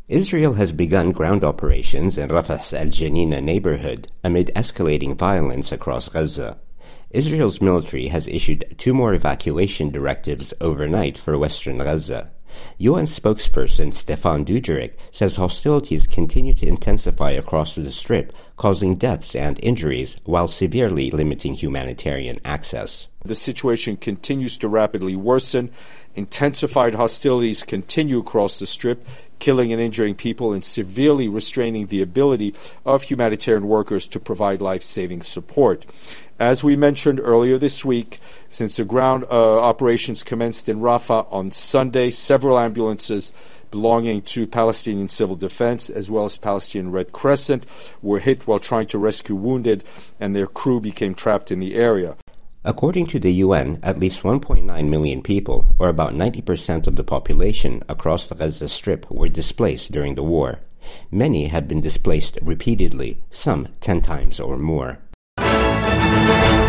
Israel has begun ground operations in Rafah's Al Janina neighborhood amid escalating violence across Gaza. Israel's military has issued 2 more evacuation directives overnight for western Gaza. UN spokesperson Stefan Dujarric says hostilities continue to intensify across the Strip, causing deaths and injuries while severely limiting humanitarian access. The situation continues to rapidly worsen. Intensified hostilities continue across the Strip, killing and injuring people and severely restraining the ability of humanitarian workers to provide life-saving support. As we mentioned earlier this week, since the ground operations commenced in Rafah on Sunday, several ambulances belonging to Palestinian Civil Defense as well as Palestinian Red Crescent were hit while trying to rescue wounded, and their crew became trapped in the area. According to the UN, at least 1.9 million people, or about 90% of the population across the Gaza Strip, were displaced during the war. Many have been displaced repeatedly, some 10 times or more.